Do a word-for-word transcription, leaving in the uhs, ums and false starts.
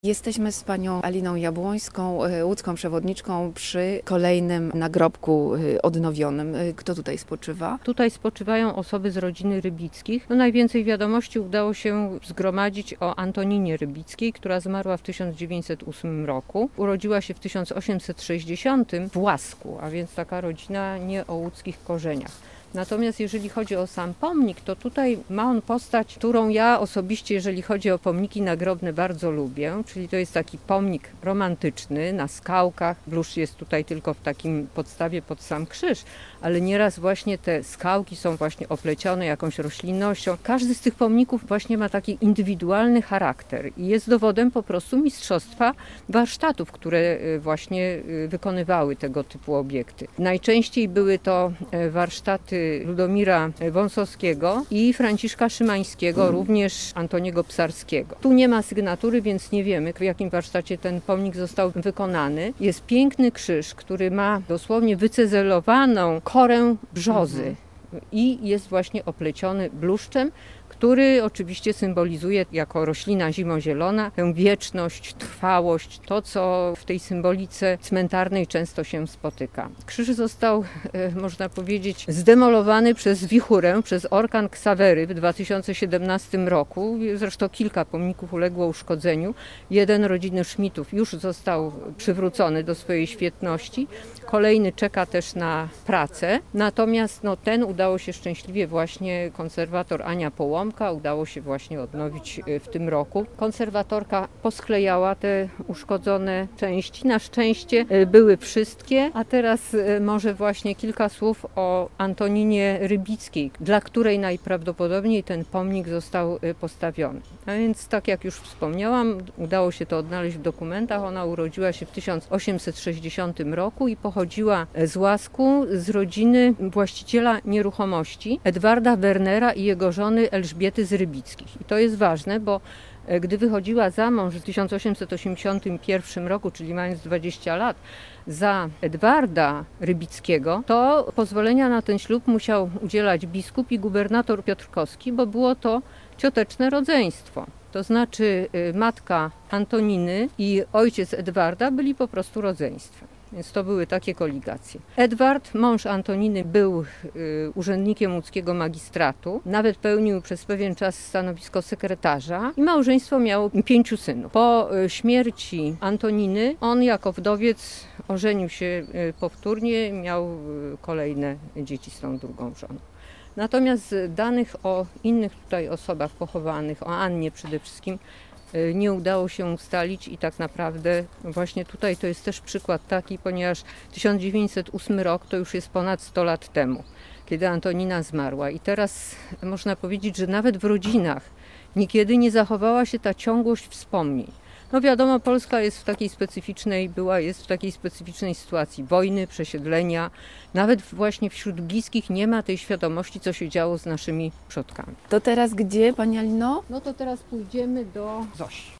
Jesteśmy z panią Aliną Jabłońską, łódzką przewodniczką przy kolejnym nagrobku odnowionym. Kto tutaj spoczywa? Tutaj spoczywają osoby z rodziny Rybickich. No, najwięcej wiadomości udało się zgromadzić o Antoninie Rybickiej, która zmarła w tysiąc dziewięćset ósmym roku. Urodziła się w tysiąc osiemset sześćdziesiątym w Łasku, a więc taka rodzina nie o łódzkich korzeniach. Natomiast jeżeli chodzi o sam pomnik, to tutaj ma on postać, którą ja osobiście, jeżeli chodzi o pomniki nagrobne, bardzo lubię. Czyli to jest taki pomnik romantyczny na skałkach. Bluszcz jest tutaj tylko w takim podstawie pod sam krzyż, ale nieraz właśnie te skałki są właśnie oplecione jakąś roślinnością. Każdy z tych pomników właśnie ma taki indywidualny charakter i jest dowodem po prostu mistrzostwa warsztatów, które właśnie wykonywały tego typu obiekty. Najczęściej były to warsztaty Ludomira Wąsowskiego i Franciszka Szymańskiego, hmm. również Antoniego Psarskiego. Tu nie ma sygnatury, więc nie wiemy, w jakim warsztacie ten pomnik został wykonany. Jest piękny krzyż, który ma dosłownie wycezelowaną korę brzozy hmm. i jest właśnie opleciony bluszczem, który oczywiście symbolizuje jako roślina zimozielona tę wieczność, trwałość, to co w tej symbolice cmentarnej często się spotyka. Krzyż został, można powiedzieć, zdemolowany przez wichurę, przez orkan Ksawery w dwa tysiące siedemnastym roku. Zresztą kilka pomników uległo uszkodzeniu. Jeden rodziny Szmitów już został przywrócony do swojej świetności. Kolejny czeka też na pracę. Natomiast no, ten udało się szczęśliwie właśnie konserwator Ania Połomka udało się właśnie odnowić w tym roku. Konserwatorka posklejała te uszkodzone części. Na szczęście były wszystkie, a teraz może właśnie kilka słów o Antoninie Rybickiej, dla której najprawdopodobniej ten pomnik został postawiony. A więc tak jak już wspomniałam, udało się to odnaleźć w dokumentach. Ona urodziła się w tysiąc osiemset sześćdziesiątym roku i pochodziła z Łasku, z rodziny właściciela nieruchomości Edwarda Wernera i jego żony Elżbiety z Rybickich. I to jest ważne, bo gdy wychodziła za mąż w tysiąc osiemset osiemdziesiątym pierwszym roku, czyli mając dwadzieścia lat, za Edwarda Rybickiego, to pozwolenia na ten ślub musiał udzielać biskup i gubernator piotrkowski, bo było to cioteczne rodzeństwo. To znaczy matka Antoniny i ojciec Edwarda byli po prostu rodzeństwem. Więc to były takie koligacje. Edward, mąż Antoniny, był y, urzędnikiem łódzkiego magistratu. Nawet pełnił przez pewien czas stanowisko sekretarza i małżeństwo miało pięciu synów. Po y, śmierci Antoniny on jako wdowiec ożenił się y, powtórnie, miał y, kolejne dzieci z tą drugą żoną. Natomiast danych o innych tutaj osobach pochowanych, o Annie przede wszystkim, nie udało się ustalić i tak naprawdę właśnie tutaj to jest też przykład taki, ponieważ tysiąc dziewięćset ósmy rok to już jest ponad sto lat temu, kiedy Antonina zmarła i teraz można powiedzieć, że nawet w rodzinach niekiedy nie zachowała się ta ciągłość wspomnień. No wiadomo, Polska jest w takiej specyficznej, była, jest w takiej specyficznej sytuacji wojny, przesiedlenia. Nawet właśnie wśród bliskich nie ma tej świadomości, co się działo z naszymi przodkami. To teraz gdzie, pani Alino? No to teraz pójdziemy do Zosi.